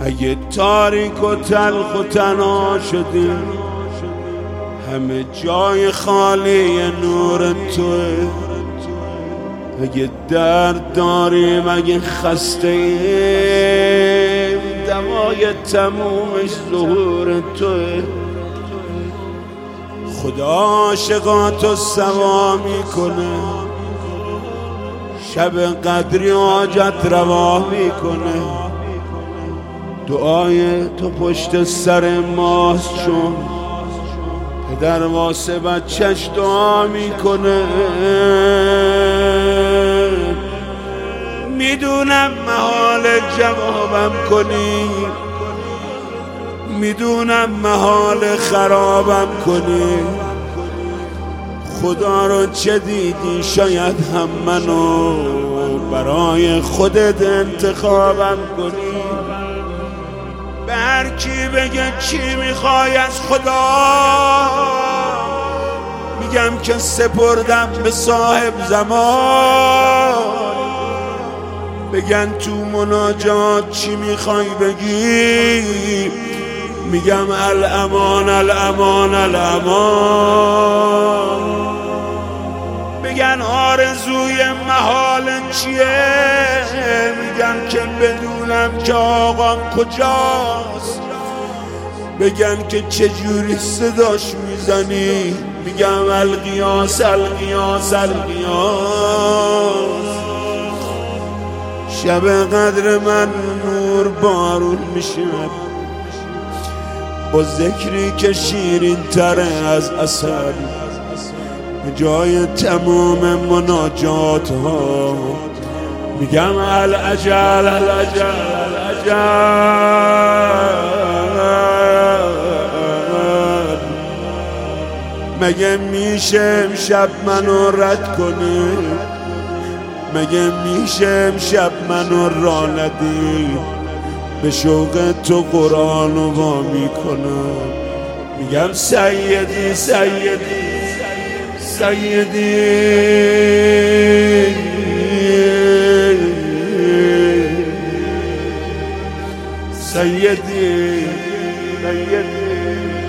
اگه تاریک و تلخ و تنها شدیم، همه جای خالی نور توه. اگه درد داریم، اگه خسته ایم، دوای تمومش ظهور توه. خدا عاشقاتو سوا میکنه، شب قدری حاجت روا میکنه. دعای تو پشت سر ماست، چون پدر واسه بچهش دعا میکنه. میدونم محال جوابم کنی، میدونم محال خرابم کنی. خدا رو چه دیدی؟ شاید هم منو برای خودت انتخابم کنی. به هر کی بگه چی میخوای از خدا، میگم که سپردم به صاحب زمان. بگن تو مناجات چی میخوای بگی، میگم الامان الامان الامان. بگن آرزوی محال چیه، میگم که بدونم که آقام کجاست. بگن که چجوری صداش میزنی، میگم القیاس القیاس القیاس. شب قدر من نور بارون میشه، با ذکری که شیرین تره از عسل. جای تموم مناجات ها میگم العجل العجل العجل. مگه میشه امشب منو رد کنی؟ مگه میشه امشب منو راه ندی؟ به شوق تو قرآنو وا میکنم، میگم سیدی سیدی سیدی سیدی سیدی.